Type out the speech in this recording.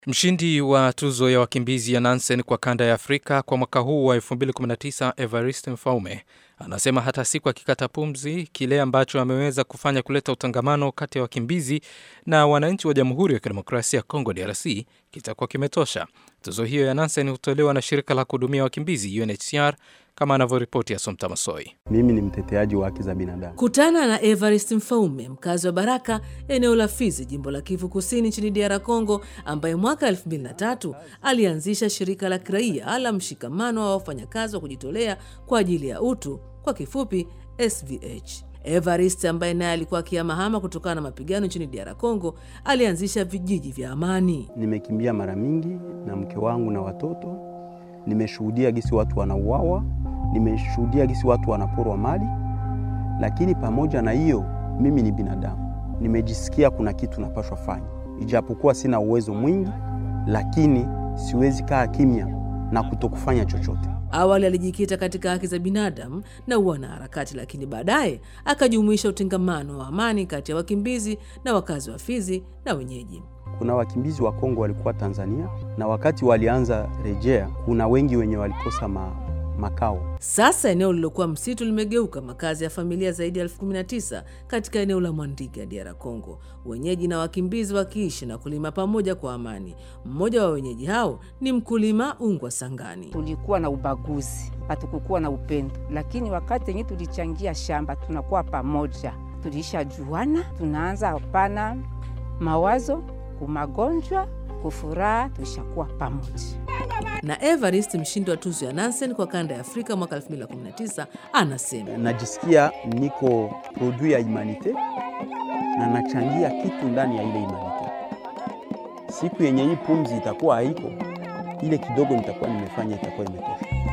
Mshindi wa tuzo ya wakimbizi ya Nansen kwa kanda ya Afrika kwa mwaka huu wa 2019, Evariste Mfaume, anasema hata siku akikata pumzi, kile ambacho ameweza kufanya kuleta utangamano kati ya wakimbizi na wananchi wa Jamhuri ya Kidemokrasia ya Kongo DRC kitakuwa kimetosha. Tuzo hiyo ya Nansen hutolewa na shirika la kuhudumia wakimbizi UNHCR, kama anavyoripoti Assumpta Massoi. Mimi ni mteteaji wa haki za binadamu. Kutana na Evariste Mfaume, mkazi wa Baraka, eneo la Fizi, jimbo la Kivu Kusini nchini DR Congo, ambaye mwaka 2003 alianzisha shirika la kiraia la mshikamano wa wafanyakazi wa kujitolea kwa ajili ya utu, kwa kifupi SVH. Evariste, ambaye naye alikuwa akihamahama kutokana na mapigano nchini DR Congo, alianzisha vijiji vya amani. Nimekimbia mara mingi na mke wangu na watoto. Nimeshuhudia gisi watu wanauawa, nimeshuhudia gisi watu wanaporwa mali, lakini pamoja na hiyo mimi ni binadamu. Nimejisikia kuna kitu napaswa fanya. Ijapokuwa sina uwezo mwingi, lakini siwezi kaa kimya na kutokufanya chochote. Awali alijikita katika haki za binadamu na wanaharakati, lakini baadaye akajumuisha utengamano wa amani kati ya wakimbizi na wakazi wa Fizi na wenyeji. Kuna wakimbizi wa Kongo walikuwa Tanzania, na wakati walianza rejea, kuna wengi wenye walikosa makao. Sasa eneo lilokuwa msitu limegeuka makazi ya familia zaidi ya 19,000 katika eneo la Mwandiga, DR Congo, wenyeji na wakimbizi wakiishi na kulima pamoja kwa amani. Mmoja wa wenyeji hao ni mkulima Ungwa Sangani. Tulikuwa na ubaguzi, hatukukuwa na upendo, lakini wakati yenye tulichangia shamba tunakuwa pamoja, tulisha juana, tunaanza hapana mawazo, kumagonjwa, kufuraha, tulishakuwa pamoja. Na Evariste, mshindi wa tuzo ya Nansen kwa kanda ya Afrika mwaka 2019, anasema, najisikia niko produit ya humanite na nachangia kitu ndani ya ile humanite. Siku yenye hii pumzi itakuwa haiko, ile kidogo nitakuwa nimefanya itakuwa imetosha.